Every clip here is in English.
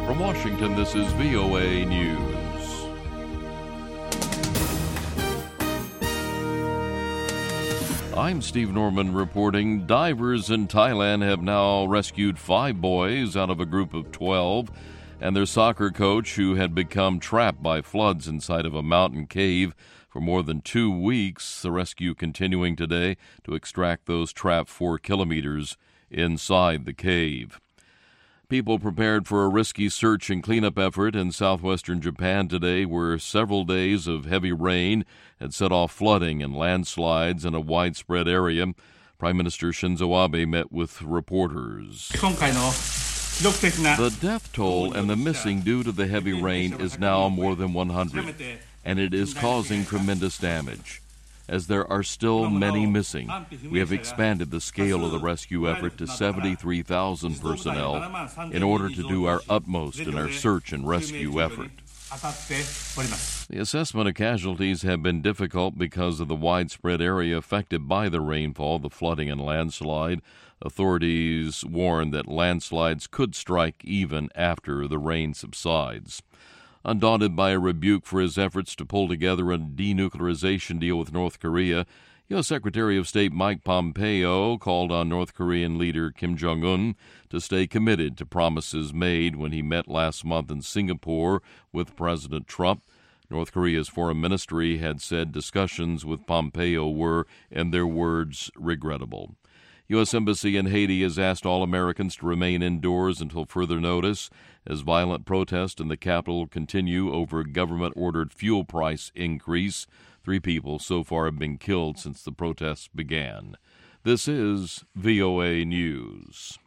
From Washington, this is VOA News. I'm Steve Norman reporting. Divers in Thailand have now rescued 5 boys out of a group of 12 and their soccer coach, who had become trapped by floods inside of a mountain cave for more than 2 weeks. The rescue continuing today to extract those trapped 4 kilometers inside the cave. People prepared for a risky search and cleanup effort in southwestern Japan today, where several days of heavy rain had set off flooding and landslides in a widespread area. Prime Minister Shinzo Abe met with reporters. The death toll and the missing due to the heavy rain is now more than 100, and it is causing tremendous damage. As there are still many missing, we have expanded the scale of the rescue effort to 73,000 personnel in order to do our utmost in our search and rescue effort. The assessment of casualties have been difficult because of the widespread area affected by the rainfall, the flooding and landslide. Authorities warn that landslides could strike even after the rain subsides. Undaunted by a rebuke for his efforts to pull together a denuclearization deal with North Korea, U.S. Secretary of State Mike Pompeo called on North Korean leader Kim Jong-un to stay committed to promises made when he met last month in Singapore with President Trump. North Korea's foreign ministry had said discussions with Pompeo were, in their words, regrettable. U.S. Embassy in Haiti has asked all Americans to remain indoors until further notice as violent protests in the capital continue over government-ordered fuel price increase. 3 people so far have been killed since the protests began. This is VOA News.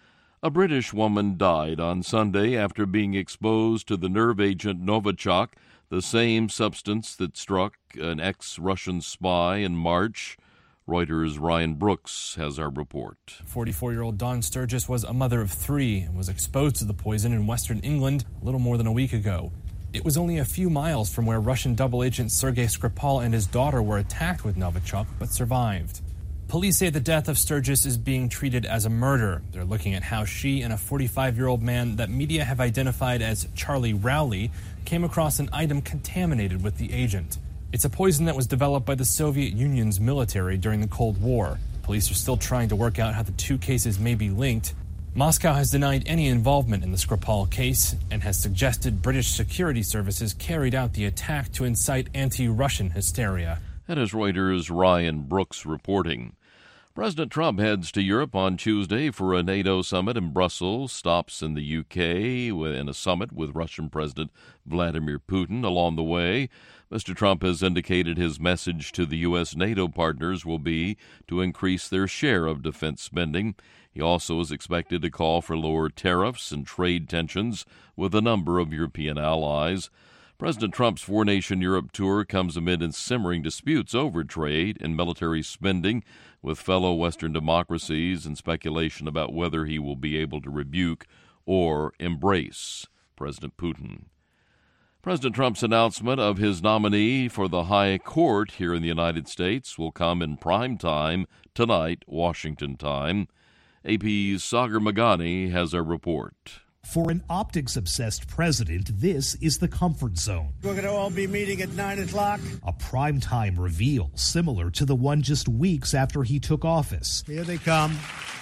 A British woman died on Sunday after being exposed to the nerve agent Novichok, the same substance that struck an ex-Russian spy in March. Reuters' Ryan Brooks has our report. 44-year-old Dawn Sturgis was a mother of 3 and was exposed to the poison in western England a little more than a week ago. It was only a few miles from where Russian double agent Sergei Skripal and his daughter were attacked with Novichok, but survived. Police say the death of Sturgis is being treated as a murder. They're looking at how she and a 45-year-old man that media have identified as Charlie Rowley came across an item contaminated with the agent. It's a poison that was developed by the Soviet Union's military during the Cold War. Police are still trying to work out how the 2 cases may be linked. Moscow has denied any involvement in the Skripal case and has suggested British security services carried out the attack to incite anti-Russian hysteria. That is Reuters' Ryan Brooks reporting. President Trump heads to Europe on Tuesday for a NATO summit in Brussels, stops in the UK in a summit with Russian President Vladimir Putin. Along the way, Mr. Trump has indicated his message to the U.S. NATO partners will be to increase their share of defense spending. He also is expected to call for lower tariffs and trade tensions with a number of European allies. President Trump's 4-nation Europe tour comes amid simmering disputes over trade and military spending with fellow Western democracies and speculation about whether he will be able to rebuke or embrace President Putin. President Trump's announcement of his nominee for the High Court here in the United States will come in prime time tonight, Washington time. AP's Sagar Magani has a report. For an optics-obsessed president, this is the comfort zone. We're going to all be meeting at 9 o'clock. A primetime reveal similar to the one just weeks after he took office. Here they come.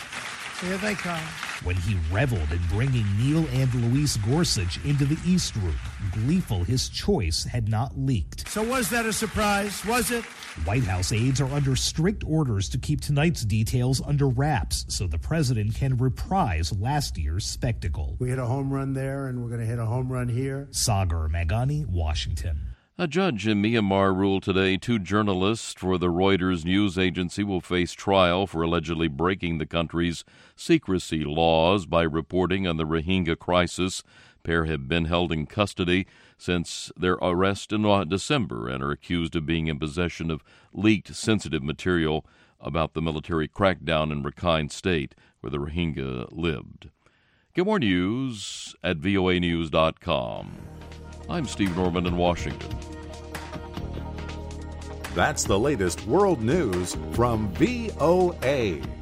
Here they come. When he reveled in bringing Neil and Luis Gorsuch into the East Room, gleeful his choice had not leaked. So was that a surprise? Was it? White House aides are under strict orders to keep tonight's details under wraps so the president can reprise last year's spectacle. We hit a home run there, and we're going to hit a home run here. Sagar Magani, Washington. A judge in Myanmar ruled today 2 journalists for the Reuters news agency will face trial for allegedly breaking the country's secrecy laws by reporting on the Rohingya crisis. Pair have been held in custody since their arrest in December and are accused of being in possession of leaked sensitive material about the military crackdown in Rakhine State, where the Rohingya lived. Get more news at voanews.com. I'm Steve Norman in Washington. That's the latest world news from VOA.